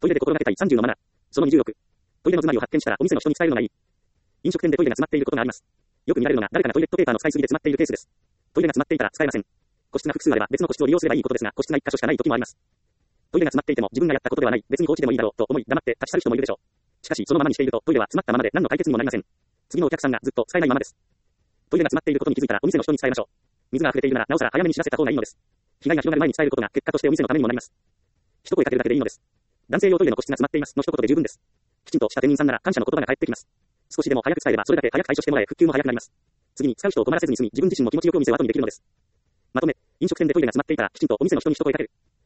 イレで心がけたい30のマナー。その26。トイレの詰まりを発見したらお店の人に伝えるのがいい。飲食店でトイレが詰まっていることがあります。よく見られるのが誰かがトイレットペーパーの使いすぎで詰まっているケースです。トイレが詰まっていたら使えません。個室が複数あれば別の個室を利用すればいいことですが、個室が1箇所しかない時もあります。トイレが詰まっていても自分がやったことではない、別に放置でもいいだろうと思い黙って立ち去る人もいるでしょう。しかしそのままにしているとトイレは詰まったままで何の解決にもなりません。次のお客さんがずっと使えないままです。トイレが詰まっていることに気づいたらお店の人に伝えましょう。水が溢れているならなおさら早めに知らせた方がいいのです。被害が広がる前に伝えることが結果としてお店のためにもなります。一声かけるだけでいいのです。男性用トイレの個室が詰まっていますの一言で十分です。きちんとした店員さんなら感謝の言葉が返ってきます。少しでも早く伝えればそれだけ早く対処してもらえ復旧も早くなります。次に使う人を困らせずに済み自分自身も気持ちよくお店を後にできるのです。まとめ、飲食店でトイレが詰まっていたらきちんとお店の人に一声かける。